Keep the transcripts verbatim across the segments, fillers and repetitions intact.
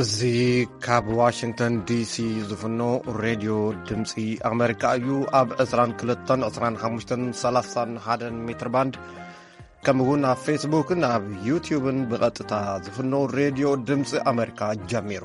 እዚ ካብ ዋሽንግተን ዲሲ ዝፍኖ ሬድዮ ድምፂ ኣሜሪካ እዩ። ኣብ عشرين اثنين عشرين خمسة ثلاثين واحد ሜትር ባንድ ከምኡውን ኣብ ፌስቡክን ኣብ ዩቲዩብን ብቐጥታ ዝፍኖ ሬድዮ ድምፂ ኣሜሪካ ጀሚሩ።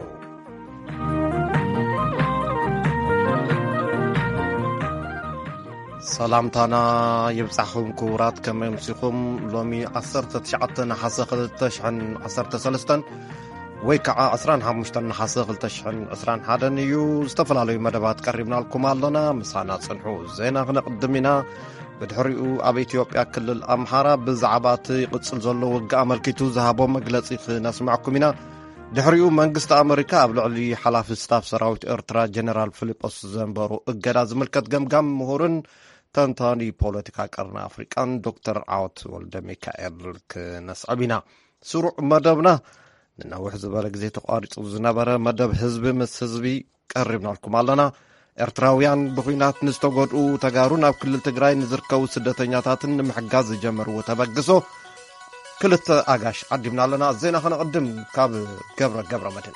ሰላምታና ይብጻሕኩም ክቡራት ከመይ ምሲኹም። ሎሚ عشرة تسعة نحاسة ሁለት ሺህ ዓሰርተ ሰለስተ ወይ ከዓ عشرين خمسة نحاسة ሁለት ሺህ عشرين واحد እዩ። ዝተፈላለዩ መደባት ቀሪብናልኩም ኣለና። ምሳና ጽንሑ ዜና ክነቅድም ኢና። ብድሕሪኡ ኣብ ኢትዮጵያ ክልል ኣምሓራ ብዛዕባ እቲ ቅጽል ዘሎ ውግእ ኣመልኪቱ ዝሃቦ መግለጺ ክነስማዕኩም ኢና። ድሕሪኡ መንግስቲ ኣሜሪካ ኣብ ልዕሊ ሓላፊ ስታፍ ሰራዊት ኤርትራ ጀነራል ፊሊጶስ ዘንበሩ እገዳ ዝምልከት ገምጋም ምሁርን ተንታኒ ፖለቲካ ቀርኒ ኣፍሪቃን ዶክተር ዓወት ወልደ ሚካኤል ክነስዕብ ኢና። ስሩዕ መደብና ንነዊሕ ዝበለ ግዜ ተቋሪጹ ዝነበረ መደብ ህዝቢ ምስ ህዝቢ ቀሪብናልኩም ኣለና። ኤርትራውያን ብኹናት ንዝተጎድኡ ተጋሩ ናብ ክልል ትግራይ ንዝርከቡ ስደተኛታትን ንምሕጋዝ ዝጀመርዎ ተበግሶ ክልተ ኣጋሽ ዓዲምና ኣለና። ዜና ክነቅድም ካብ ገብረ ገብረ መድን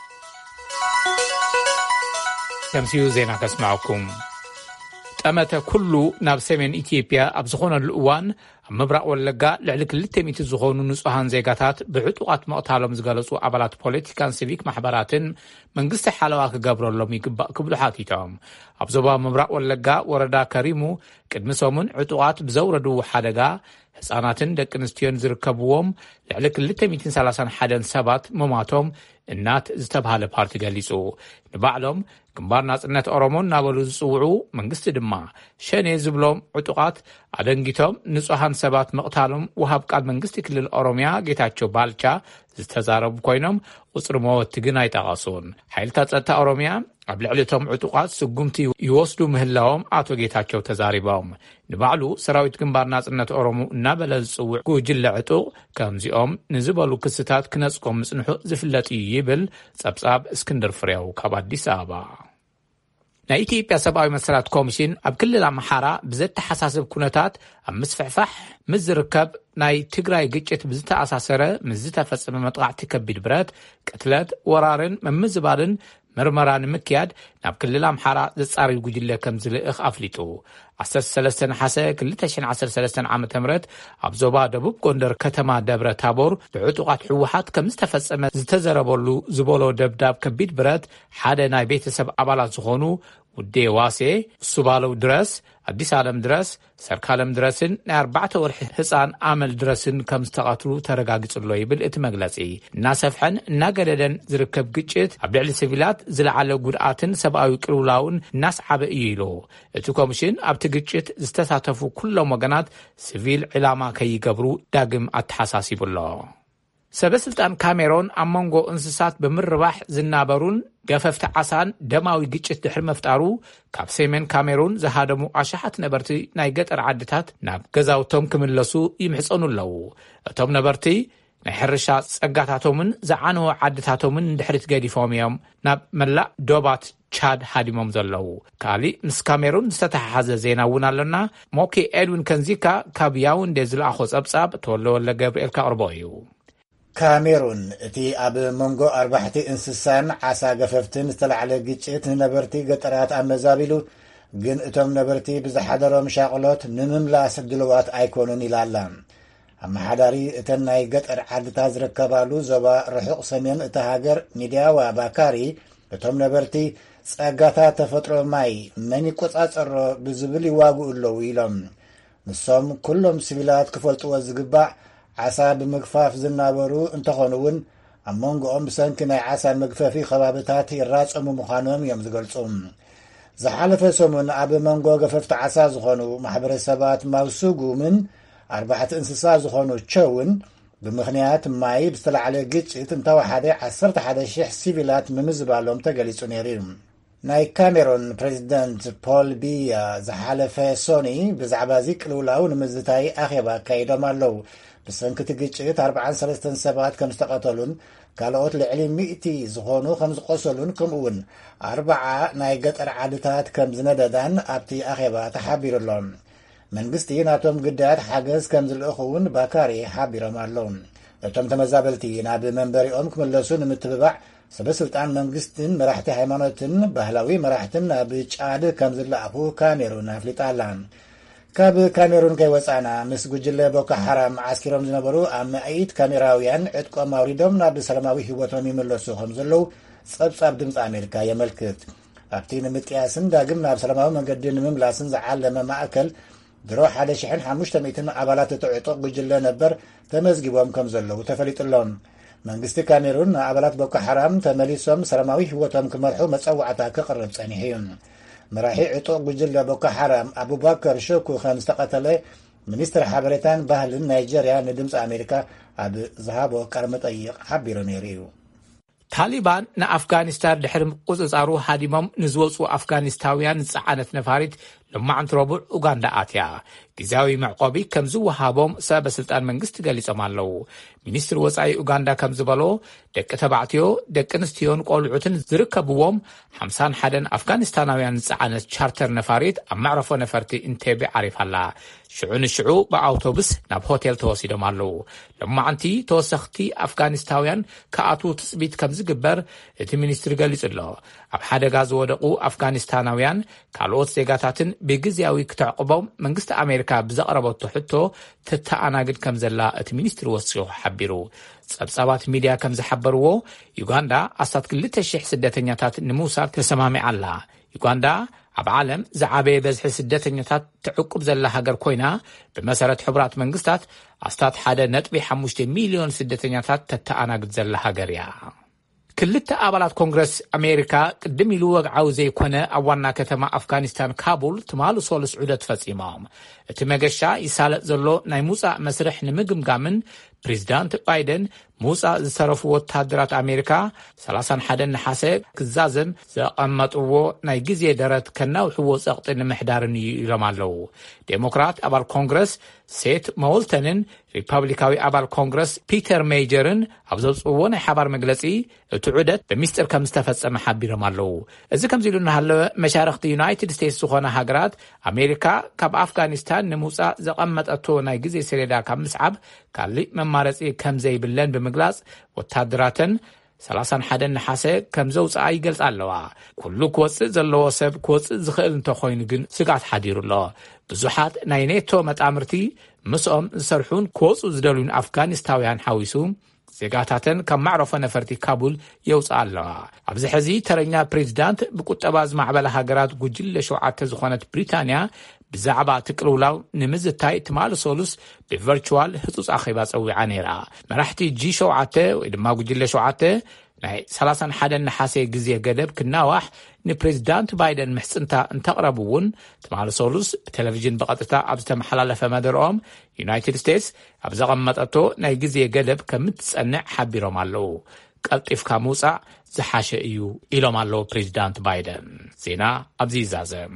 ከምሲዩ ዜና ከስማዕኩም። ጠመተ ኩሉ ናብ ሰሜን ኢትዮጵያ ኣብ ዝኾነሉ እዋን ኣብ ምብራቕ ወለጋ ልዕሊ ክልተ ሚእቲ ዝኾኑ ንጹሃን ዜጋታት ብዕጡቓት መቕታሎም ዝገለጹ ኣባላት ፖለቲካን ሲቪክ ማሕበራትን መንግስቲ ሓለዋ ክገብረሎም ይግባእ ክብሉ ሓቲቶም። ኣብ ዞባ ምብራቕ ወለጋ ወረዳ ከሪሙ ቅድሚ ሰሙን ዕጡቓት ብዘውረድዎ ሓደጋ ህፃናትን ደቂ ኣንስትዮን ዝርከብዎም ልዕሊ ክልተ ሚእትን ሰላሳን ሓደን ሰባት መማቶም እናት ዝተባሃለ ፓርቲ ገሊጹ። ንባዕሎም ግንባር ናጽነት ኦሮሞ እናበሉ ዝጽውዑ መንግስቲ ድማ ሸኔ ዝብሎም ዕጡቓት ኣደንጊቶም ንጹሃን ሰባት መቕታሎም ወሃብ ቃል መንግስቲ ክልል ኦሮሚያ ጌታቸው ባልቻ ዝተዛረቡ ኮይኖም ቁጽሪ መወቲ ግን ኣይጠቐሱን። ሓይልታት ጸጥታ ኦሮሚያ ኣብ ልዕሊ እቶም ዕጡቓት ስጉምቲ ይወስዱ ምህላዎም ኣቶ ጌታቸው ተዛሪቦም። ንባዕሉ ሰራዊት ግንባር ናጽነት ኦሮሞ እናበለ ዝጽውዕ ጉጅለ ዕጡቕ ከምዚኦም ንዝበሉ ክስታት ክነጽቆም ምጽንሑ ዝፍለጥ እዩ ይብል ጸብጻብ እስክንድር ፍሬው ካብ አዲስ አበባ። ናይ ኢትዮጵያ ሰብኣዊ መሰላት ኮሚሽን ኣብ ክልል ኣምሓራ ብዘተሓሳስብ ኩነታት ኣብ ምስፍሕፋሕ ምስ ዝርከብ ናይ ትግራይ ግጭት ብዝተኣሳሰረ ምስ ዝተፈጸመ መጥቃዕቲ ከቢድ ብረት ቅትለት ወራርን መምዝባልን ምርመራ ንምክያድ ናብ ክልል ኣምሓራ ዘጻሪ ጉጅለ ከም ዝልእኽ ኣፍሊጡ። ዓሰርተ ሰለስተ ነሓሰ ክልተ ሺህ ዓሰርተ ሰለስተ ዓመተ ምህረት ኣብ ዞባ ደቡብ ጎንደር ከተማ ደብረ ታቦር ብዕጡቓት ሕወሓት ከም ዝተፈጸመ ዝተዘረበሉ ዝበሎ ደብዳብ ከቢድ ብረት ሓደ ናይ ቤተሰብ ኣባላት ዝኾኑ ውዴ ዋሴ፣ ሱባለው ድረስ፣ አዲስ ዓለም ድረስ፣ ሰርካለም ድረስን ናይ ኣርባዕተ ወርሒ ህፃን ኣመል ድረስን ከም ዝተቐትሉ ተረጋጊጹሎ ይብል እቲ መግለጺ። እናሰፍሐን እናገደደን ዝርከብ ግጭት ኣብ ልዕሊ ሲቪላት ዝለዓለ ጉድኣትን ሰብኣዊ ቅልውላውን እናስዓበ እዩ ኢሉ እቲ ኮሚሽን ኣብቲ ግጭት ዝተሳተፉ ኩሎም ወገናት ሲቪል ዕላማ ከይገብሩ ዳግም ኣተሓሳሲቡሎ። ሰበስልጣን ካሜሮን ኣብ መንጎ እንስሳት ብምርባሕ ዝናበሩን ገፈፍቲ ዓሳን ደማዊ ግጭት ድሕሪ መፍጣሩ ካብ ሰሜን ካሜሮን ዝሃደሙ ኣሽሓት ነበርቲ ናይ ገጠር ዓድታት ናብ ገዛውቶም ክምለሱ ይምሕፀኑ ኣለዉ። እቶም ነበርቲ ናይ ሕርሻ ጸጋታቶምን ዝዓነወ ዓድታቶምን ድሕሪት ገዲፎም እዮም ናብ መላእ ዶባት ቻድ ሃዲሞም ዘለዉ። ካሊእ ምስ ካሜሮን ዝተተሓሓዘ ዜና እውን ኣለና። ሞኪ ኤድዊን ከንዚካ ካብ ያውንዴ ዝለኣኾ ጸብጻብ ተወለወለ ገብርኤል ካቅርቦ እዩ። ካሜሩን እቲ ኣብ መንጎ ኣርባዕቲ እንስሳን ዓሳ ገፈፍትን ዝተለዓለ ግጭት ንነበርቲ ገጠራት ኣመዛቢሉ ግን እቶም ነበርቲ ብዝሓደሮም ሻቕሎት ንምምላስ ድልዋት ኣይኮኑን ኢላላ። ኣመሓዳሪ እተን ናይ ገጠር ዓድታት ዝርከባሉ ዞባ ርሑቕ ሰሜን እቲ ሃገር ሚድያዋ ባካሪ እቶም ነበርቲ ጸጋታት ተፈጥሮ ማይ መን ይቆጻጸሮ ብዝብል ይዋግኡ ኣለዉ ኢሎም። ንሶም ኩሎም ሲቪላት ክፈልጥዎ ዝግባእ ዓሳ ብምግፋፍ ዝናበሩ እንተኾኑውን ኣብ መንጎኦም ብሰንኪ ናይ ዓሳ መግፈፊ ከባብታት ይራጸሙ ምዃኖም እዮም ዝገልጹ። ዝሓለፈ ሰሙን ኣብ መንጎ ገፈፍቲ ዓሳ ዝኾኑ ማሕበረሰባት ማብሱጉምን ኣርባዕቲ እንስሳ ዝኾኑ ቸውን ብምኽንያት ማይ ብዝተለዓለ ግጭት እንተወሓደ ዓሰርተ ሓደ ሽሕ ሲቪላት ምምዝባሎም ተገሊጹ ነይሩ። ናይ ካሜሮን ፕሬዚደንት ፖል ቢያ ዝሓለፈ ሶኒ ብዛዕባ እዚ ቅልውላው ንምዝታይ ኣኼባ ኣካይዶም ኣለዉ። ብሰንኪ እቲ ግጭት ኣርባዓን ሰለስተን ሰባት ከም ዝተቐተሉን ካልኦት ልዕሊ ሚእቲ ዝኾኑ ከም ዝቆሰሉን ከምኡውን ኣርባዓ ናይ ገጠር ዓድታት ከም ዝነደዳን ኣብቲ ኣኼባ ተሓቢሩሎም። መንግስቲ ናቶም ግዳያት ሓገዝ ከም ዝልእኹ እውን ባካሪ ሓቢሮም ኣለዉ። እቶም ተመዛበልቲ ናብ መንበሪኦም ክምለሱ ንምትብባዕ ሰበስልጣን መንግስትን መራሕቲ ሃይማኖትን ባህላዊ መራሕትን ናብ ጫድ ከም ዝለኣኹ ካሜሩን ኣፍሊጣላ ካብ ካሜሩን ከይወፃና ምስ ጉጅለ ቦኮ ሓራም ዓስኪሮም ዝነበሩ ኣብ መዒት ካሜራውያን ዕጥቆም ኣውሪዶም ናብ ሰላማዊ ህይወቶም ይመለሱ ከም ዘለው ጸብጻብ ድምፂ ኣሜሪካ የመልክት ኣብቲ ንምጥያስን ዳግም ናብ ሰላማዊ መንገዲ ንምምላስን ዝዓለመ ማእከል ድሮ ሓደ ሺሕ ሓሙሽተ ሚእቲ ኣባላት እትዕጦ ጉጅለ ነበር ተመዝጊቦም ከም ዘለው ተፈሊጡሎም መንግስቲ ካሜሩን ኣባላት ቦኮ ሓራም ተመሊሶም ሰላማዊ ህይወቶም ክመርሑ መፀዋዕታ ክቅርብ ጸኒሑ እዩ መራሒ ዕጦ ጉጅለ ቦኮ ሓራም አቡበከር ሸኩ ከም ዝተቀተለ ሚኒስትር ሓበሬታን ባህልን ናይጀርያ ንድምፂ ኣሜሪካ ኣብ ዝሃቦ ቃለ መጠይቅ ሓቢሩ ነይሩ እዩ ታሊባን ንኣፍጋኒስታን ድሕሪ ቁፅፃሩ ሃዲሞም ንዝወፁ ኣፍጋኒስታውያን ዝፀዓነት ነፋሪት لمعنت ربع أوغندا آتيا جزاوي معقوبي كم زو هابوم سبب سلطان منجست جالس مالو مينستر وصاي أوغندا كم زبالو دك تبعتيو دك نستيون قول عتن زركبوهم حمسان حدن أفغانستانويان سعانة شارتر نفاريت أم معرفو نفرتي انتبه عارف هلا شعون الشعوب بأوتوبس ناب هوتيل توسيدو مالو لما عنتي توسختي أفغانستاويان كأتو تثبيت كم زجبر اتي مينستر جالس الله أب حدا غاز ودقو أفغانستانويان كالوت زيغاتاتن بجزياوي كتعقبهم منجست أمريكا بزقربته حتى تتعناقد كم زلا ات مينستر وصيو حبيرو صبصبات ميديا كم زحبروا يوغندا أصات كل تشيح سدتنياتات نموسا تسمامي الله يوغندا أب عالم زعابي بزح سدتنياتات تعقب زلا هاجر كوينا بمسارة حبرات منجستات أصات حدا نتبي حموشتين مليون سدتنياتات تتعناقد زلا هاجريا كلتا أبالات كونغرس أمريكا قدم يلوغ عاوزي كونا أولنا كتما أفغانستان كابول تمالو سولس عودة فاسيمام اتماغشا يسالت زلو ناي موسى مسرح نمقم قامن بريزيدانت بايدن موسى زسرفو تادرات أمريكا سلاسان حدن نحاسي كزازم زقمتوو ناي جزي دارت كناو حوو ساقطين محدارن يرمالو ديموكرات أبال كونغرس سيت مولتنن ريبابليكاوي أبال كونغرس بيتر ميجرن أبزوصوو ناي حبار مجلسي تعودت بمستر كم استفدت محابير مالو إذا كم زيلون هالو مشارخت يونايتد ستيتس سخونا هاجرات أمريكا كاب أفغانستان نموسى زقمت أتو ناي جزي سريدا كم مسعب كالي ممارسي كم زي باللن بمجلس وتادراتن سلاسان حدن نحاسي كم زوز آي قلت اللوا كلو كوصي زلو سب كوصي زخيل انتو خوينقن سقات حدير الله بزوحات ناينيتو متعمرتي مسؤم نسرحون كوصو زدلون أفغانستاويان حاويسوم زيغاتاتن كم معرفة نفرتي كابول يوص الله أبزي حزي ترينا بريزيدانت بكت أباز معبالة هاجرات قجل شوعات زخونة بريطانيا بزعبا تقلولاو نمزتاي تمال سولوس بفيرتشوال هتوس أخيبات أوي عنيرا مرحتي جي شوعاته وإدما قجل شوعاته ناي سلاسان حدن نحاسي قزيه قدب كناواح نبريزيدانت بايدن محسنتا انتقربون تمال سولوس بتلفزيون بقطتا أبزتا محلالة فمادرهم يونايتد ستيتس أبزا غمتاتو ناي قزيه قدب كمتسأنع حبيرو مالو قلطيف كاموسا زحاشة إيو إلو مالو بريزيدانت بايدن زينا أبزي زازم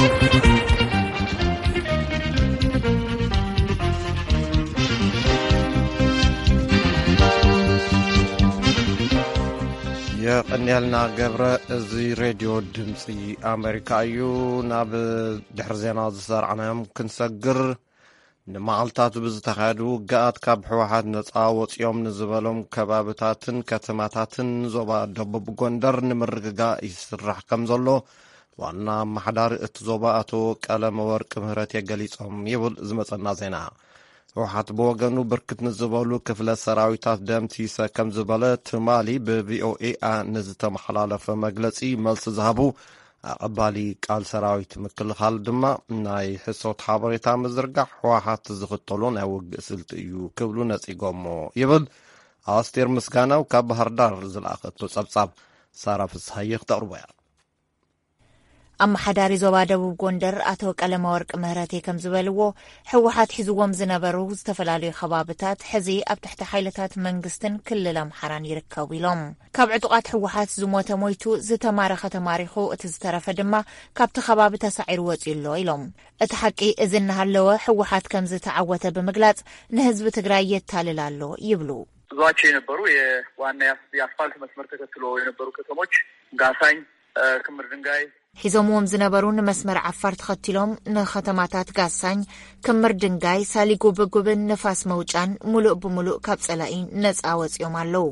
يقنيلنا قبر زي راديو دمسي أمريكا أيو ناب دحر زينا زسار عنا يمكن سقر نمعلتات بزتخادو قاعد كاب حواحات نتعاوط يوم نزبالهم كبابتاتن كتماتاتن زوبا دبب قندر نمرقا يسرح كمزولو وانا محدار اتزوبا اتو كالام ورق مهرات يقليسهم يبول زمتنا زينا وحات بوغنو بركت نزبالو كفلة سراويتات دامتيسا كم زبالة تمالي بفي او اي نزتا محلالة فمجلسي ملس زهبو أقبالي قال سراويت مكل خال دما ناي حصوت حابريتا مزرقح وحات زغطلون او قسلت ايو كبلو نسي قومو يبل آستير مسكانا وكاب هردار زلاقتو صبصاب سارا فسهيخ تقربايا أما حداري زوبا دبوب ጎንደር አቶ ቀለመወርቅ ምህረቴ ከም ዝበልዎ ሕወሓት ሒዝዎም ዝነበሩ ዝተፈላለዩ ከባብታት ሕዚ ኣብ ትሕቲ ሓይልታት መንግስትን ክልል ኣምሓራን ይርከቡ ኢሎም ካብ ዕጡቃት ሕወሓት ዝሞተ ሞይቱ ዝተማረኸ ተማሪኹ እቲ ዝተረፈ ድማ ካብቲ ከባቢ ተሳዒሩ ወፂሎ ኢሎም እቲ ሓቂ እዚ እናሃለወ ሕወሓት ከም ዝተዓወተ ብምግላጽ ንህዝቢ ትግራይ የታልል ኣሎ ይብሉ ዟቸው የነበሩ የዋና የአስፋልት መስመር ተከትሎ የነበሩ ከተሞች ጋሳኝ ክምር ድንጋይ ሒዞምዎም ዝነበሩን መስመር ዓፋር ተኸትሎም ንኸተማታት ጋሳኝ ክምር ድንጋይ ሳሊጎ በጎብን ንፋስ መውጫን ሙሉእ ብሙሉእ ካብ ጸላኢ ነጻ ወፂኦም ኣለዉ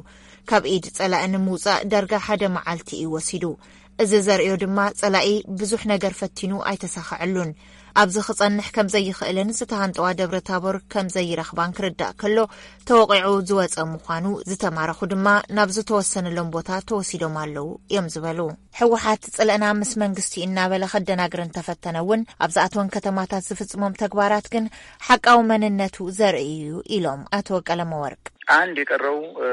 ካብ ኢድ ጸላኢ ንምውጻእ ዳርጋ ሓደ መዓልቲ ይወሲዱ እዚ ዘርእዮ ድማ ጸላኢ ብዙሕ ነገር ፈቲኑ ኣይተሳኽዐሉን ኣብዚ ክጸንሕ ከም ዘይኽእልን ዝተሃንጠዋ ደብረ ታቦር ከም ዘይረኽባን ክርዳእ ከሎ ተወቂዑ ዝወፀ ምዃኑ ዝተማረኹ ድማ ናብ ዝተወሰነሎም ቦታ ተወሲዶም ኣለዉ እዮም ዝበሉ ሕወሓት ጽልእና ምስ መንግስቲ እናበለ ከደናግርን ተፈተነውን ኣብ ዝኣተወን ከተማታት ዝፍጽሞም ተግባራት ግን ሓቃዊ መንነቱ ዘርኢ እዩ ኢሎም አቶ ቀለመወርቅ አንድ የቀረው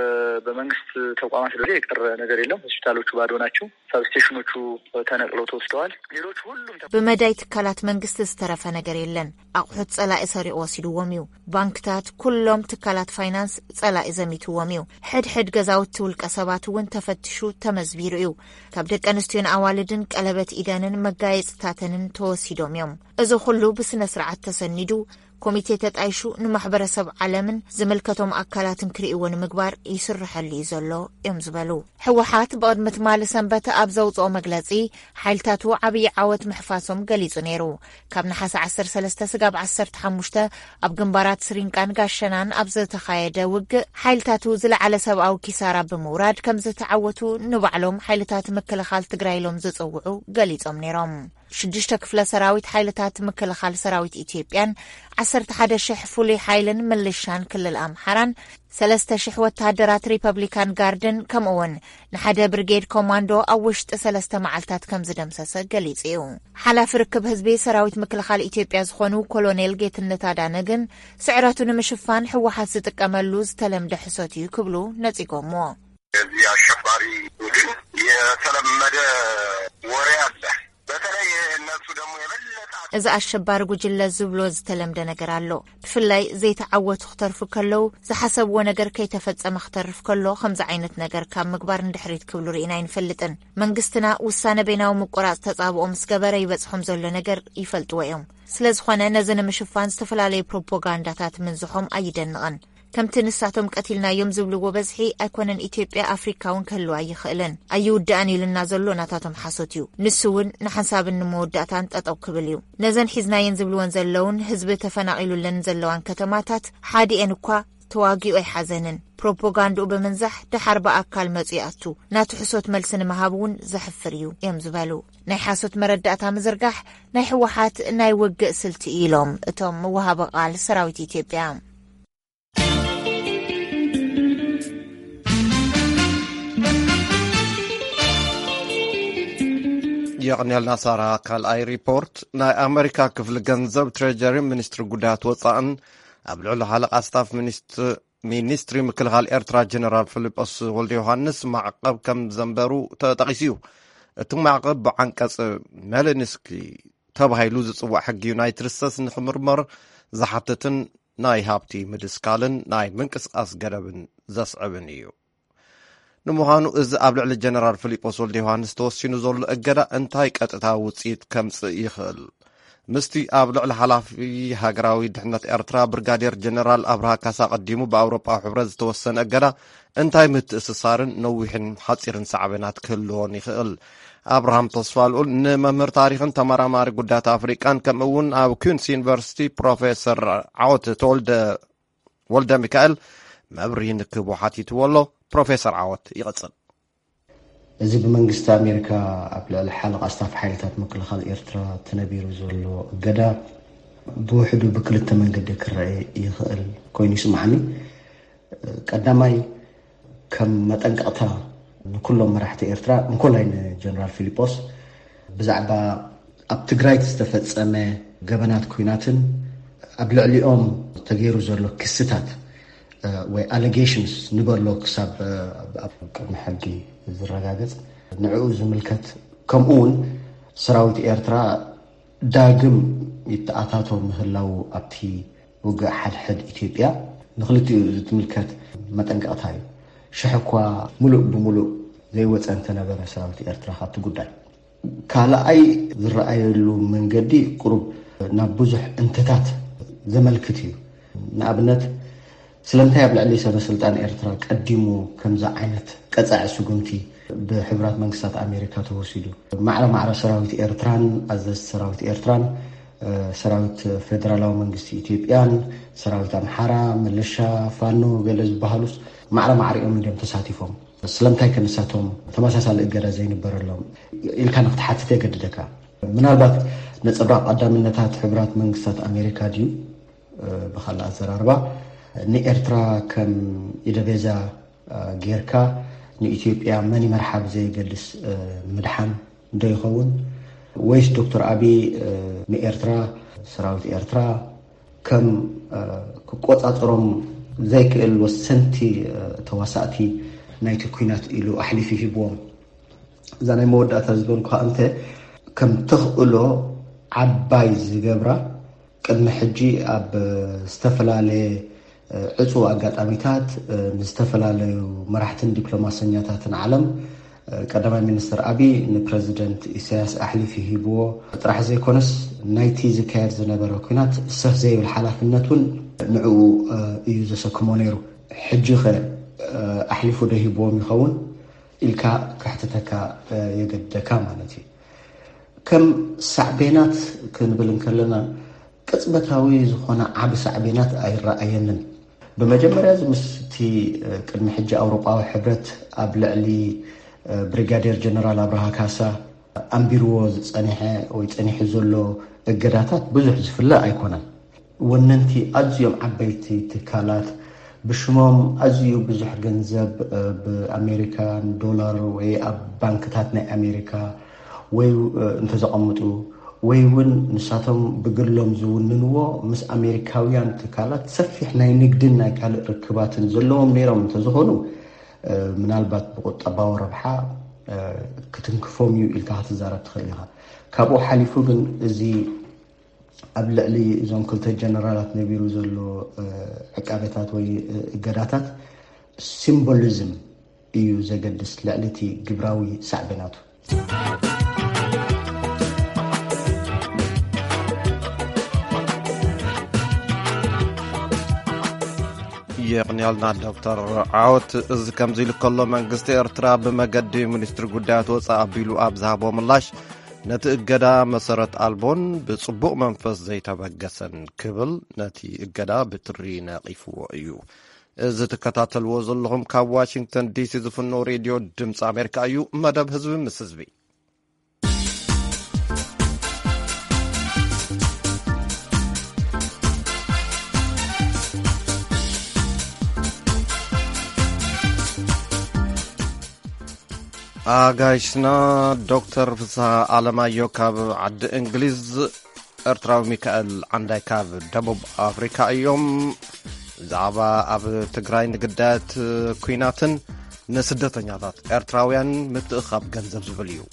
በመንግስት ተቋማት ላይ የቀረ ነገር የለም ሆስፒታሎቹ ባዶ ናቸው ሰብስቴሽኖቹ ተነቅለው ተወስደዋል ሌሎች ሁሉም በመዳይ ትካላት መንግስት ዝተረፈ ነገር የለን አቁሑት ጸላኢ ሰሪቆ ወሲድዎም እዩ ባንክታት ኩሎም ትካላት ፋይናንስ ጸላኢ ዘሚትዎም እዩ ሕድ ሕድ ገዛውቲ ውልቀ ሰባት እውን ተፈትሹ ተመዝቢሩ እዩ ካብ ደቂ ኣንስትዮን ኣዋልድን ቀለበት ኢደንን መጋየፅታተንን ተወሲዶም እዮም እዚ ሁሉ ብስነ ስርዓት ተሰኒዱ ኮሚቴ ተጣይሹ ንማሕበረሰብ ዓለምን ዝምልከቶም አካላትን ክሪእውን ምግባር ይስርሐሉ ዘሎ እዮም ዝበሉ ሕወሓት በቅድሚ ማለ ሰንበተ ኣብ ዘውፅኦ መግለጺ ሓይልታቱ ዓብይ ዓወት ምሕፋሶም ገሊጹ ነይሩ ካብ ነሓሰ ዓሰርተ ሰለስተ ስጋብ ዓሰርተ ሓሙሽተ ኣብ ግንባራት ስሪንቃን ጋሸናን ኣብ ዝተኻየደ ውግእ ሓይልታቱ ዝለዓለ ሰብኣዊ ኪሳራ ብምውራድ ከም ዝተዓወቱ ንባዕሎም ሓይልታት ምክልኻል ትግራይ ኢሎም ዝጽውዑ ገሊጾም ነይሮም ሽዱሽተ ክፍለ ሰራዊት ሓይልታት ምክልኻል ሰራዊት ኢትዮጵያን ዓሰርተ ሓደ ሽሕ ፍሉይ ሓይልን ምልሻን ክልል ኣምሓራን ሰለስተ ሽሕ ወታደራት ሪፐብሊካን ጋርድን ከምኡውን ንሓደ ብርጌድ ኮማንዶ ኣብ ውሽጢ ሰለስተ መዓልታት ከም ዝደምሰሰ ገሊጹ እዩ ሓላፊ ርክብ ህዝቢ ሰራዊት ምክልኻል ኢትዮጵያ ዝኾኑ ኮሎኔል ጌትነት ኣዳነ ግን ስዕረቱ ንምሽፋን ሕወሓት ዝጥቀመሉ ዝተለምደ ሕሶት እዩ ክብሉ ነጺጎሞ እዚ አሸባሪ ቡድን የተለመደ ወሬ አለ በተለይ እነሱ ደግሞ የበለጠ እዚ አሸባሪ ጉጅለ ዝብሎ ዝተለምደ ነገር ኣሎ ብፍላይ ዘይተዓወቱ ክተርፉ ከለው ዝሓሰብዎ ነገር ከይተፈጸመ ክተርፍ ከሎ ከምዚ ዓይነት ነገር ካብ ምግባር እንድሕሪት ክብሉ ርኢና ይንፈልጥን መንግስትና ውሳነ ቤናዊ ምቁራጽ ተጻብኦም ስገበረ ይበጽሖም ዘሎ ነገር ይፈልጥዎ እዮም ስለዝኾነ ነዚ ንምሽፋን ዝተፈላለዩ ፕሮፓጋንዳታት ምንዝሖም ኣይደንቕን ከምቲ ንሳቶም ቀቲልናዮም ዝብልዎ በዝሒ ኣይኮነን ኢትዮጵያ አፍሪካውን ከልዋ ይኽእልን ኣይውዳእን ኢልና ዘሎ ናታቶም ሓሶት እዩ ንሱውን ንሓንሳብን ንመወዳእታን ጠጠው ክብል እዩ ነዘን ሒዝናየን ዝብልዎን ዘለውን ህዝቢ ተፈናቂሉለን ዘለዋን ከተማታት ሓዲአን እኳ ተዋጊኡ ኣይሓዘንን ፕሮፓጋንዳኡ ብምንዛሕ ድሓር በኣካል መጽያቱ ናቱ ሕሶት መልሲ ንምሃብ እውን ዘሕፍር እዩ እዮም ዝበሉ ናይ ሓሶት መረዳእታ ምዝርጋሕ ናይ ሕወሓት ናይ ውግእ ስልቲ ኢሎም እቶም ምውሃበ ቃል ሰራዊት ኢትዮጵያ يقنيلنا سارة كالآي ريبورت ناي أمريكا كفل جنزب تريجري منستر قدات وطاقن أبلعو لحالق أستاف منستري مكلغال إرترا جنرال فيليبوس ولد يوهانس معقب كم زنبرو تقيسيو ثم معقب عنكس مالينسكي تبهاي لوز صوح حق يونايتد ستيتس نخمرمر زحبتتن ناي هابتي مدسكالن ناي منكس أسقربن زسعبنيو نموهانو إز أبلع للجنرال فيليبوس ولد يوهانس توسينو زول أجرا انتاي كأتتا وطيت كمس يخل مستي أبلع لحلافي هاقراوي دحنة إرترا برغادير جنرال أبرها كاسا قديمو بأوروبا حبرز توسن أجرا انتاي متأسسارن نوحن حصيرن سعبينات كلون يخل أبراهام تصفال نممر تاريخن تمارا ماري قدات أفريكان كمون أو كونس يونيفرسيتي بروفيسور عوت تولد ولد ميكائيل مبرين كبوحاتي تولو بروفيسور عوت يقصد እዚ ብመንግስቲ ኣሜሪካ ኣብ ልዕሊ ሓለቓ ኣስታፍ ሓይልታት ምክልኻል ኤርትራ ተነቢሩ ዘሎ እገዳ ብውሕዱ ብክልተ መንገዲ ክረአ ይኽእል ኮይኑ ይስማዓኒ ቀዳማይ ከም መጠንቀቕታ ንኩሎም መራሕቲ ኤርትራ እንኮላይ ንጀነራል ፊሊጶስ ብዛዕባ ኣብ ትግራይ ዝተፈጸመ ገበናት ኩናትን ኣብ ልዕሊኦም ተገይሩ ዘሎ ክስታት ወይ allegations ንበሎ ክሳብ ኣብ ቅድሚ ሕጊ ዝረጋገጽ ንዕኡ ዝምልከት ከምኡውን ሰራዊት ኤርትራ ዳግም ይተኣታቶ ምህላው ኣብቲ ውግእ ሓድሕድ ኢትዮጵያ ንኽልቲኡ ዝትምልከት መጠንቀቕታ እዩ ሽሕ እኳ ሙሉእ ብሙሉእ ዘይወፀ እንተነበረ ሰራዊት ኤርትራ ካብቲ ጉዳይ ካልኣይ ዝረኣየሉ መንገዲ ቁሩብ ናብ ብዙሕ እንትታት ዘመልክት እዩ ንኣብነት ስለምንታይ ኣብ ልዕሊ ሰበ ስልጣን ኤርትራ ቀዲሙ ከምዛ ዓይነት ቀጻዒ ስጉምቲ ብሕብራት መንግስታት ኣሜሪካ ተወሲዱ ማዕረ ማዕረ ሰራዊት ኤርትራን ኣዘዝ ሰራዊት ኤርትራን ሰራዊት ፌደራላዊ መንግስቲ ኢትዮጵያን ሰራዊት ኣምሓራ ምልሻ ፋኖ ገለ ዝበሃሉስ ማዕረ ማዕሪኦም እንዲኦም ተሳቲፎም سلامتاي كنساتهم تماساسال اجرا زينبرلهم إن كان تحتت يجددك منالبات نصبراق قدامنتات حبرات منግስታት أمريكا ديو بخلا أزراربا ني إرترا كم إدبيزا غيركا ني إثيوبيا ماني مرحب زي جلس مدحان دو يخون ويش دكتور أبي ني إرترا سراوت إرترا كم كقوطاترم زي كل وسنتي تواساتي نايتو كوينات إلو أحلي فيه بوم زاني مودة تزبون كأنت كم تخقلو عباي زيجبرا قد محجي أب استفلالي عطو أقاد أميتات نستفلالي مراحتن دبلوماسياتات العالم قدما منستر أبي نبريزيدنت إسياس أحلي فيه بو طرح زي كونس نايتي زكاير زنبرا كوينات السخ زي والحلافنتون نعو إيوزا كومونيرو حجي خير أحلفو ده بوم يخون إلكا كحتتكا يقدكا مالتي كم سعبينات كنبلن كلنا كتبتاوي زخونا عب سعبينات أي رأينا بمجمرة مستي كلمة حجة أوروبا وحبرت أبلع لي بريغادير جنرال أبراها كاسا أمبيروز صنيحة ويتصنيح زولو القداتات بزح زفلا أيكونا وننتي أجيوم عبيتي تكالات بشمام أزيو بزح جنزب بأمريكان دولار وي بانكتاتنا أمريكا وي انتزقمتو وي ون نساتهم بقلهم زوننوا مس أمريكاويان تكالات سفحنا ينقدنا كال ركبات نزلهم نيرهم انتزخونو من البات بقط أباو ربحا كتنكفوم يو إلكاهات الزارة تخليها كابو حالفوغن زي أبلغ لي إذا كنت جنرالات نبيرو زلو عقابتات وي قراتات سيمبوليزم إيو زقدس لعلتي قبراوي سعبناتو يقنيالنا دكتور عوت إذ كم زي لكله منقست إرترا بمقدي منستر قدات وصا أبيلو أبزهابو ملاش نتي اقدا مسارت ألبون بصبوق منفس زي تبقسن كبل نتي اقدا بتري ناقفو ايو إذا تكتاتل وزل لهم كا واشنطن دي سي زفنو راديو دمس أمريكا ايو مدب حزب مسزبي አጋይስና ዶክተር ፍስሐ አለማየሁ ካብ ዓዲ እንግሊዝ ኤርትራዊ ሚካኤል ዓንዳይ ካብ ደቡብ አፍሪካ እዮም ዛዕባ ኣብ ትግራይ ንግዳት ኩናትን ንስደተኛታት ኤርትራውያን ምትእኻብ ገንዘብ ዝብል እዩ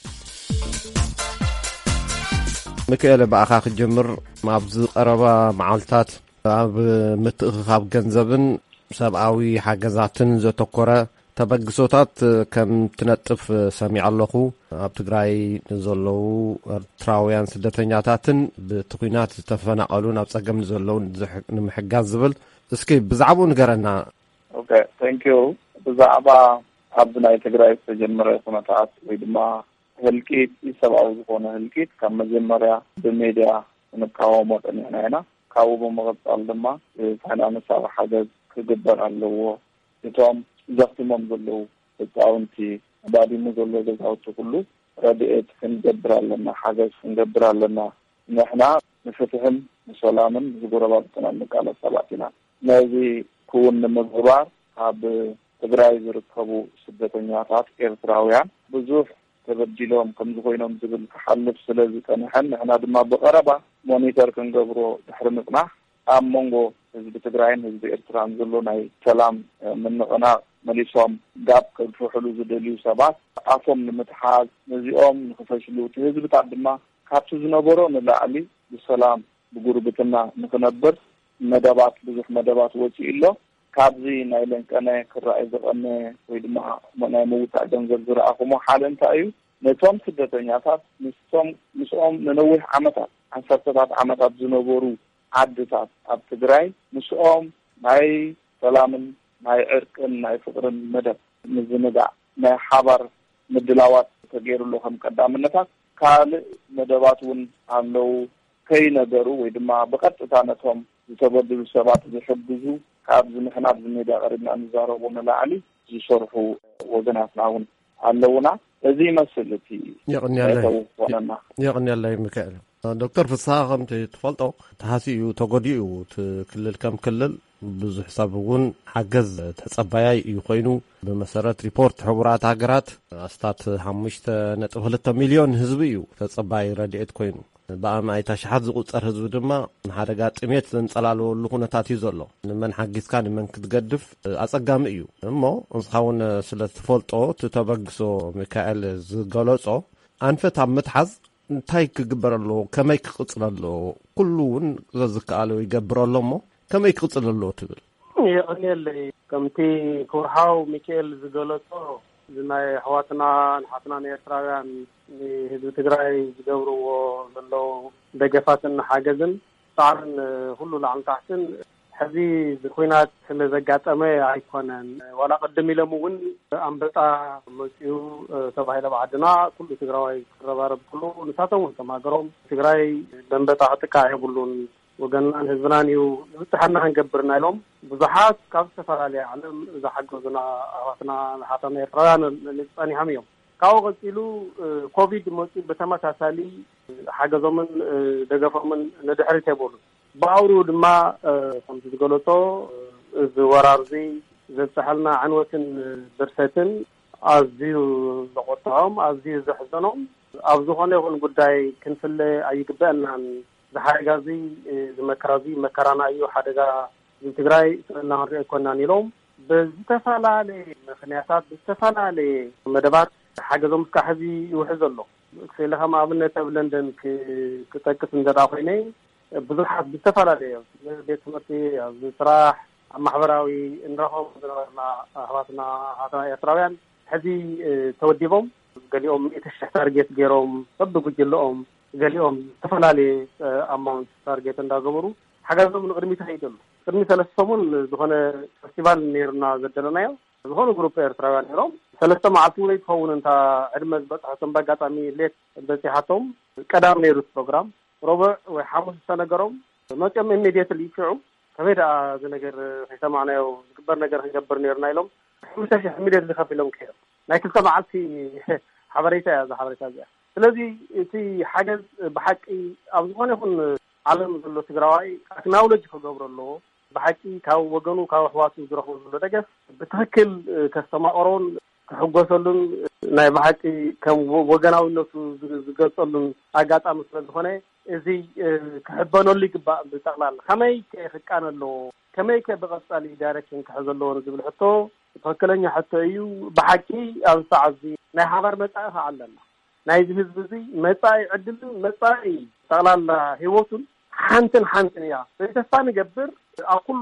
ሚካኤል በኣኻ ክጅምር ኣብዝ ቀረባ መዓልታት ኣብ ምትእኻብ ገንዘብን ሰብኣዊ ሓገዛትን ዘተኮረ ተበግሶታት ከም ትነጥፍ ሰሚዕ ኣለኹ ኣብ ትግራይ ዘለዉ ኤርትራውያን ስደተኛታትን ብትኩናት ዝተፈናቀሉን ኣብ ፀገም ዘለውን ንምሕጋዝ ዝብል እስኪ ብዛዕባኡ ንገረና ኦኬ ታንክ ዩ ብዛዕባ ኣብ ናይ ትግራይ ተጀመረ ኩነታት ወይ ድማ ህልቂት ሰብኣዊ ዝኾነ ህልቂት ካብ መጀመርያ ብሚድያ ንቃወሞ ጠኒሕና ኢና ካብኡ ብምቕፃል ድማ ፋይናንሳዊ ሓገዝ ክግበር ኣለዎ እቶም زختمهم زلوا التعاونتي بعدين نزلوا جزاوته كله رديت كنجبر لنا حاجة كنجبر لنا نحن نفتهم سلاما زغرباتنا نقال سبعتنا نازي كون مزغبار هاب تجراي زركبوا سدتنياتات إرتراويان بزوف تبديلهم كم زغينهم زبل كحلف سلازي كنحن نحن دما بقربة مونيتر كنجبروا تحرمقنا أم مونغو ህዝቢ ትግራይን ህዝቢ ኤርትራን ዘሎ ናይ ሰላም ምንቕና መሊሶም ጋብ ከፍሕሉ ዝደልዩ ሰባት ኣፎም ንምትሓዝ ነዚኦም ንኽፈሽሉ ህዝብታት ድማ ካብቲ ዝነበሮ ንላዕሊ ብሰላም ብጉርብትና ንኽነብር መደባት ብዙሕ መደባት ወፂኡ ኣሎ ካብዚ ናይ ለንቀነ ክረኣይ ዝቐነ ወይ ድማ ናይ ምውታዕ ገንዘብ ዝረኣኹሞ ሓደ እንታይ እዩ ነቶም ስደተኛታት ምስቶም ምስኦም ንነዊሕ ዓመታት ዓሰርተታት ዓመታት ዝነበሩ عدتات ኣብ ትግራይ ምስኦም ናይ ሰላምን ናይ ዕርቅን ናይ ፍቅርን መደብ ምዝንጋዕ ናይ ሓባር ምድላዋት ተገይሩሉ ከም ቀዳምነታት ካልእ መደባት እውን ኣለው ከይነገሩ ወይ ድማ ብቐጥታ ነቶም ዝተበደሉ ሰባት ዝሕግዙ ካብ ዝምሕናት ዝሜዳ ቀሪብና ንዛረቦ ንላዕሊ ዝሰርሑ ወገናትና እውን ኣለውና እዚ መስልቲ ይቕንያለይ ይቕንያለይ ሚካኤል ዶክተር ፍስሓ ከምቲ ትፈልጦ ተሃሲኡ ተጎዲኡ ትክልል ከም ክልል ብዙሕ ሰብ እውን ሓገዝ ተጸባያይ እዩ ኮይኑ ብመሰረት ሪፖርት ሕቡራት ሃገራት ኣስታት ሓሙሽተ ነጥቢ ክልተ ሚልዮን ህዝቢ እዩ ተጸባይ ረድኤት ኮይኑ ብኣማይታ ሸሓት ዝቁፀር ህዝቢ ድማ ንሓደጋ ጥሜት ዘንጸላልወሉ ኩነታት እዩ ዘሎ ንመን ሓጊዝካ ንመን ክትገድፍ ኣጸጋሚ እዩ እሞ ንስኻ እውን ስለ ትፈልጦ ትተበግሶ ሚካኤል ዝገለጾ ኣንፈት ኣብ ምትሓዝ እንታይ ክግበር ኣለዎ ከመይ ክቕፅል ኣለዎ ኩሉ እውን ዘዝከኣሎ ይገብር ኣሎ እሞ ከመይ ክቕፅል ኣለዎ ትብል ይቕንየለይ ከምቲ ክውርሓው ሚካኤል ዝገለጾ ናይ ኣሕዋትና ንሓትና ኤርትራውያን ንህዝቢ ትግራይ ዝገብርዎ ዘለዉ ደገፋትን ሓገዝን ፃዕርን ኩሉ ላዕሊ ታሕትን ሕዚ ኩናት ስለ ዘጋጠመ ኣይኮነን ዋላ ቅድም ኢሎም እውን ኣንበጣ መፅኡ ተባሂለ ባዓድና ኩሉ ትግራዋይ ክረባረብ ኩሉ ንሳቶም ተማገሮም ትግራይ በንበጣ ክጥቃ የብሉን ወገናን ህዝብናን እዩ ዝጥሓና ክንገብርና ኢሎም ብዙሓት ካብ ዝተፈላለዩ ዓለም ዝሓገዙና ኣሕዋትና ንሓትና ኤርትራውያን ፀኒሖም እዮም ካብኡ ቀፂሉ ኮቪድ መፅኡ ብተመሳሳሊ ሓገዞምን ደገፎምን ንድሕሪት የብሉን ብኣውሩ ድማ ከምቲ ዝገለጾ እዚ ወራርዚ ዘብፅሐልና ዕንወትን ድርሰትን ኣዝዩ ዘቆጥዖም ኣዝዩ ዘሕዘኖም ኣብ ዝኾነ ይኹን ጉዳይ ክንፍለ ኣይግበአናን ዝሓደጋዚ ዝመከራዚ መከራና እዩ ሓደጋ ትግራይ እናንሪኦ ኣይኮናን ኢሎም ብዝተፈላለየ ምክንያታት ብዝተፈላለየ መደባት ሓገዞም እስካብ ሕዚ ይውሕዝ ኣሎ ክፍለ ከም ኣብነት ኣብ ለንደን ክጠቅስ እንጀዳ ኮይነ ብዙሓት ብዝተፈላለየ ቤት ትምህርቲ ኣብ ስራሕ ኣብ ማሕበራዊ እንረኸቦም ዝነበርና ኣሕዋትና ኣሕዋትና ኤርትራውያን ሕዚ ተወዲቦም ገሊኦም ሚእቲ ሽሕ ታርጌት ገይሮም በብጉጅለኦም ገሊኦም ዝተፈላለዩ ኣማውንት ታርጌት እንዳገበሩ ሓገዞም ንቅድሚት ከይድ ኣሎ ቅድሚ ሰለስተ ሰሙን ዝኾነ ፌስቲቫል ነይሩና ዘደለናዮ ዝኾኑ ግሩፕ ኤርትራውያን ነይሮም ሰለስተ መዓልቲ ወይ ትኸውን እንታ ዕድመ ዝበፅሐቶም በኣጋጣሚ ሌት በፂሓቶም ቀዳም ነይሩ ፕሮግራም ሮብዕ ወይ ሓሙስ ዝተነገሮም መፅኦም ኢሚድየትሊ ይፍዑ ከመይ ደኣ እዚ ነገር ከይሰማዕናዮ ዝግበር ነገር ክንገብር ነርና ኢሎም ሓሙሽተ ሽሕ ኢሚድየትሊ ከፊሎም ከይዶም ናይ ክልተ መዓልቲ ሓበሬታ እያ እዛ ሓበሬታ እዚኣ ስለዚ እቲ ሓገዝ ብሓቂ ኣብ ዝኾነ ይኹን ዓለም ዘሎ ትግራዋይ ኣክናውለጅ ክገብሮ ኣለዎ ብሓቂ ካብ ወገኑ ካብ ኣሕዋቱ ዝረኽቡ ዘሎ ደገፍ ብትክክል ከስተማቕሮን ክሕጎሰሉን ናይ ብሓቂ ከም ወገናዊነቱ ዝገልፀሉን ኣጋጣሚ ስለ ዝኾነ እዚ ክሕበነሉ ይግባእ ብጠቕላላ ከመይ ክቃነ ኣለዎ ከመይ ብቐፃሊ ዳይሬክሽን ክሕዝ ኣለዎ ዝብል ሕቶ ትክክለኛ ሕቶ እዩ ብሓቂ ኣብ ሰዓት እዚ ናይ ሓባር መፃኢ ከዓ ኣለና ናይዚ ህዝቢ እዚ መፃኢ ዕድልን መፃኢ ጠቕላላ ሂወቱን ሓንትን ሓንትን እያ ተስፋ ንገብር ኣብ ኩሉ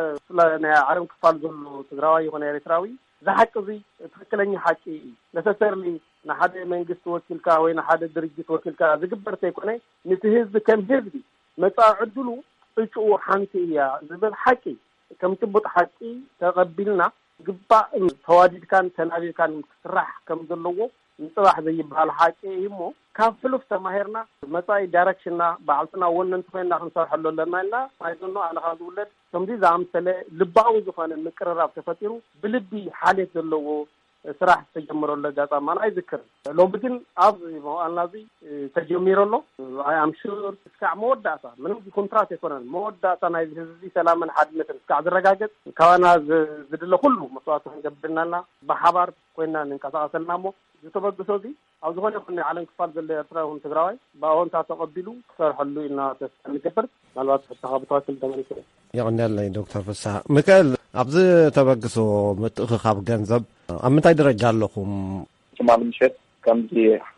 ናይ ዓለም ክፋል ዘሎ ትግራዋይ ይኹን ኤርትራዊ ዝሓቂ እዚ ትክክለኛ ሓቂ እዩ ነሰሰርሊ ንሓደ መንግስቲ ወኪልካ ወይ ንሓደ ድርጅት ወኪልካ ዝግበር ዘይኮነ ነቲ ህዝቢ ከም ህዝቢ መፃኢ ዕድሉ እጩኡ ሓንቲ እያ ዝብል ሓቂ ከም ጭቡጥ ሓቂ ተቐቢልና ግባእ ተዋዲድካን ተናቢብካን ክስራሕ ከም ዘለዎ ንፅባሕ ዘይበሃል ሓቂ እሞ ካብ ሕሉፍ ተማሂርና መፃኢ ዳይሬክሽንና ባዓልትና ወነንቲ ኮይና ክንሰርሐሉ ኣለና ኢልና ማይዘኖ ኣነ ካብ ዝውለድ ከምዚ ዝኣምሰለ ልባዊ ዝኾነ ምቅርራብ ተፈጢሩ ብልቢ ሓልየት ዘለዎ ስራሕ ተጀምረሉ ኣጋጣሚ ኣነ ኣይዝክርን ሎሚ ግን ኣብ መዋእልና እዚ ተጀሚሩ ኣሎ ኣይ ኣም ሹር እስካዕ መወዳእታ ምንም ኮንትራት ኣይኮነን መወዳእታ ናይ ህዝቢ ሰላምን ሓድነትን እስካዕ ዝረጋገፅ ካባና ዝድለ ኩሉ መስዋዕቲ ክንገብርና ኣለና ብሓባር ኮይና ንንቀሳቀሰልና እሞ ዝተበግሶ እዚ ኣብ ዝኾነ ይኹን ዓለም ክፋል ዘሎ ኤርትራ ይኹን ትግራዋይ ብኣወንታ ተቐቢሉ ክሰርሐሉ ኢና ተስፋ ንገብር ምናልባት ፍስሓ ብተወክል ተመሪቱ ይቕንያለይ ዶክተር ፍስሓ ሚካኤል ኣብዚ ተበግሶ ምትእኽኻብ ገንዘብ ኣብ ምንታይ ደረጃ ኣለኹም ትማል ምሸት ከምዚ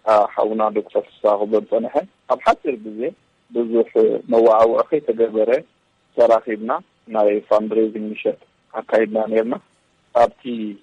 ሓውና ዶክተር ፍስሓ ክብል ፀንሐ ኣብ ሓፂር ግዜ ብዙሕ መዋዕውዒ ከይተገበረ ተራኺብና ናይ ፋንድሬዚንግ ምሸት ኣካይድና ነርና ኣብቲ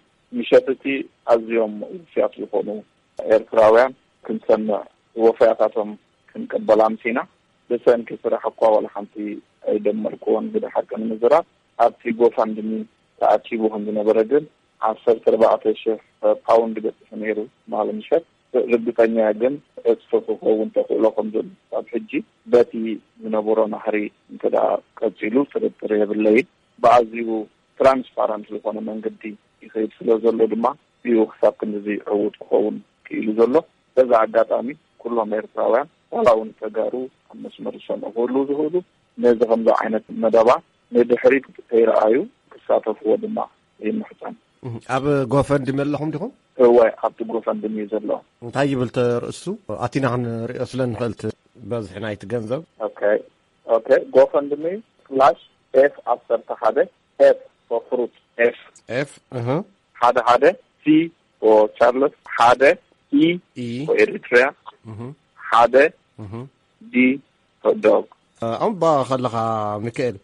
ምሸት እቲ ኣዝዮም ውፍያት ዝኾኑ ኤርትራውያን ክንሰምዕ ወፍያታቶም ክንቀበል ኣምሲና ብሰንኪ ስራሕ እኳ ዋላ ሓንቲ ኣይደመርክዎን ብድሓቂ ንምዝራብ ኣብቲ ጎፋንድሚ ተኣኪቡ ከም ዝነበረ ግን ዓሰርተ ኣርባዕተ ሽሕ ፓውንድ ገፅሕ ነይሩ ማለ ምሸት ርግጠኛ ግን እፅፎ ክኸውን ተኽእሎ ከም ዘሎ ኣብ ሕጂ በቲ ዝነበሮ ናህሪ እንተዳ ቀፂሉ ጥርጥር የብለይን ብኣዝዩ ትራንስፓረንት ዝኾነ መንገዲ يخيد سلازلو دما يو خساب كنزي عود كون كيلو زلو بذا عقاتامي كلهم إرتراوان ولاون تقارو مسمر السنة غورلو زهودو نازا غمزا عينة المدابع نادي حريك تيرا كساتف ودما يمحطان أب غوفن دمي اللهم ديكم؟ هو أب غوفن دمي زلو طيب الترأسو أتينا عن رئيس لن قلت باز حناية جنزب أوكي أوكي غوفن دمي فلاش اف أفسر تحادة اف وفروت اف اف اها حادة حادة سي وشارلس حادة اي اي وإريتريا اها حادة اها دي فدوغ أم بخلقها ميكائيل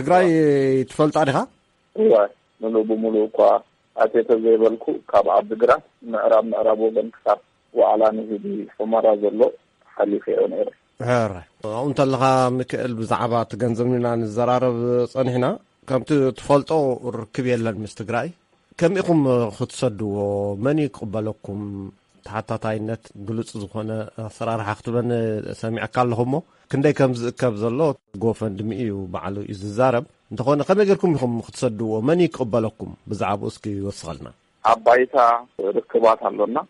تقرأي تفلت عليها؟ هو ملو بملو كوا أتيتا زي بالكو كاب عبد قرأ مقراب مقراب وبن كساب وعلى نهدي حمارا زلو حليفي ونير هير أنت لغا ميكائيل بزعبات جنزمنا عن الزرارة صنحنا كم تفلتوا ركب يلا المستقرأي كم يقوم ختصدوا من يقبلكم حتى تاينت قلت زخونة صرار حاختبن سامع كالهمو كندي كم كم زلوت غوفن دمي وبعلو يززارب انتخونا كم يجركم يخم ختصدوا ومن يقبلكم بزعب اسكي يوصلنا عبايتا ركبات علونا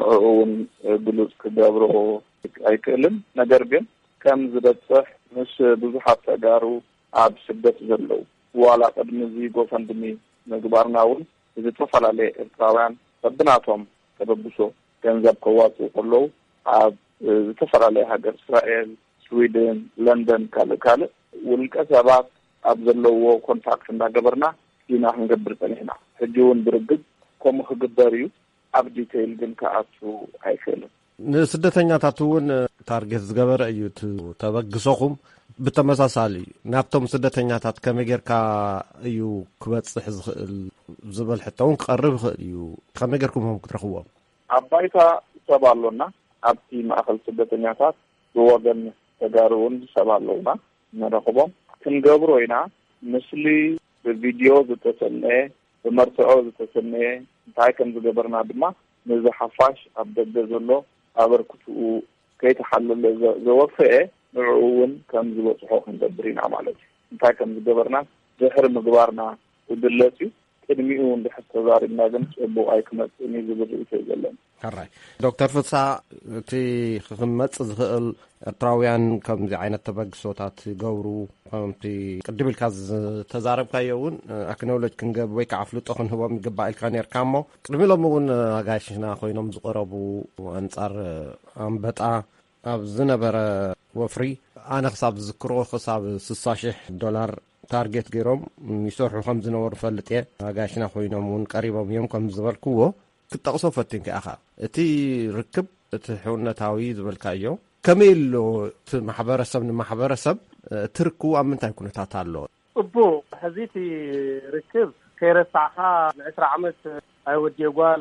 ون قلت كدابرو ايكلم نجربين كم زدتصح مش بزحات تقارو عب سبت زلو ولا قد نزي غوفن دمي نقبارناون إذا توصل عليه القوان ربناتهم كببسو ገንዘብ ከዋጡ ሁሉ አብ ተፈራለ ሀገር እስራኤል ስዊድን ለንደን ካለ ካለ ወልቀ ሰባት አብዘለው ኮንታክት እንዳገበርና ዲና ህንገብር ጠለና ህጂውን ድርግት ኮም ህግበሪው አብ ዲቴይል ግን ከአቱ አይፈልም ንስደተኛ ታቱውን ታርጌት ዝገበረ እዩት ተበግሶኹም ብተመሳሳሊ ናብቶም ስደተኛታት ከመገርካ እዩ ክበጽሕ ዝኽእል ዝበል ሕተውን ቀርብ እዩ ከመገርኩም هم ክትረኽቦም አባይታ ሰባሎና አብቲ ማእከል ስደተኛታት ወገን ተጋሩን ሰባሎና ነረኽቦም ክንገብሮይና ምስሊ በቪዲዮ ዝተሰነየ በመርትዖ ዝተሰነየ እንታይ ከም ዝገበርና ድማ ነዚ ሓፋሽ ኣብ ደገ ዘሎ ኣበርክትኡ ከይተሓለለ ዘወፍአ ንዕኡውን ከም ዝበፅሖ ክንገብር ኢና ማለት እዩ እንታይ ከም ዝገበርና ድሕሪ ምግባርና ውድለት እዩ ቅድሚኡ እንድሕር ተዛሪብና ግን ፅቡቅ ኣይክመፅእን እዩ ዝብል ርእቶ እዩ ዘለና كراي دكتور فتسا تي خمت زخل تراويان كم زي عينة تبقسوتات جورو كم تي قدم الكاز تزارب كايون أكنولج كنجاب ويك عفلت أخن هو مجبع الكانير كامو قدم لهم مون عايشنا خوينهم زقربوا وانصار أم بتاع أبزنا برا وفري أنا خصاب ذكره خصاب ستاشح دولار تارجت جيروم يسوحوا خمس نور فلتيه عايشنا خوينهم مون قريبا بيوم كم زبر كوه كتقصو فتنك أخا تي ركب تحونتاوي زبلكايو كميلو محبرسب محبرسب تركو ام انت يكون تاتالو ابو حزيتي ركب خير صحه عشرة عامات ايودي يقال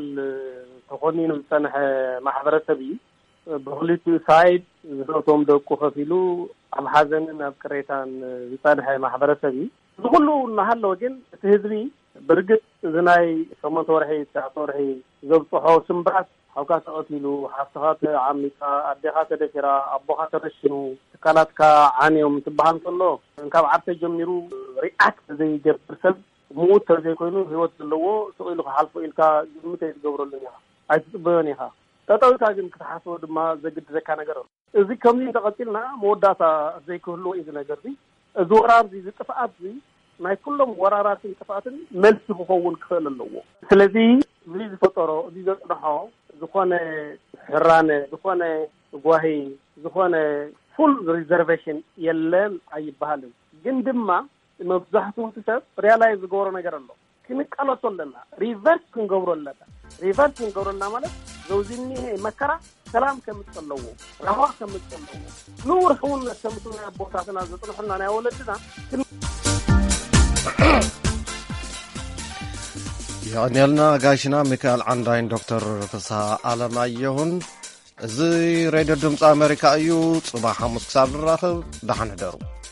تخونين سنه محبرسبي بهوليتي سايد زوتهم دكو خفيلو ام حزن اب كريتان سنه محبرسبي كله نهلو جن تهذبي برجت زناي كمان تورحي تعطورحي زبطحو سمبرات حوكات أوتيلو حفتهات عميكا أديهات دكرا أبوهات رشنو تكالاتكا عانيوم تبهان كله انكاب عبت جميرو رياكت زي جرسل موت زي كوينو هيوت اللوو سوئلو حالفو إلكا جميتا يتقبرو لنها أي تتبهانيها تتاوي كاجن كتحاسو دما زيقد زكا نقرر إذي كمين تقتلنا موداتا زي كهلو إذي نقردي زورار زي زي تفاعات زي ናይ ኩሎም ወራራትን ተፋትን መልስ ክኸውን ክኽእል ኣለዎ ስለዚ እዚ ዝፈጠሮ እዚ ዘጥንሖ ዝኾነ ሕራነ ዝኾነ ጓሂ ዝኾነ ፉል ሪዘርቬሽን የለን ኣይባሃልን ግን ድማ መብዛሕትኡ ሰብ ሪያላይዝ ዝገብሮ ነገር ኣሎ ክንቃለሶ ኣለና ሪቨርስ ክንገብሮ ኣለና ሪቨርስ ክንገብሮና ማለት ዘውዝኒ መከራ ሰላም ከምጽለዎ ረሃ ከምጽለዎ ኑር ሁን ከምጽና ቦታትና ዘጥንሖና ናይ ወለድና يعنيلنا قايشنا ميكال عندين دكتور فسا علمايهن زي راديو دمص امريكا ايو صباح خمس كساب الراخب دحن هدرو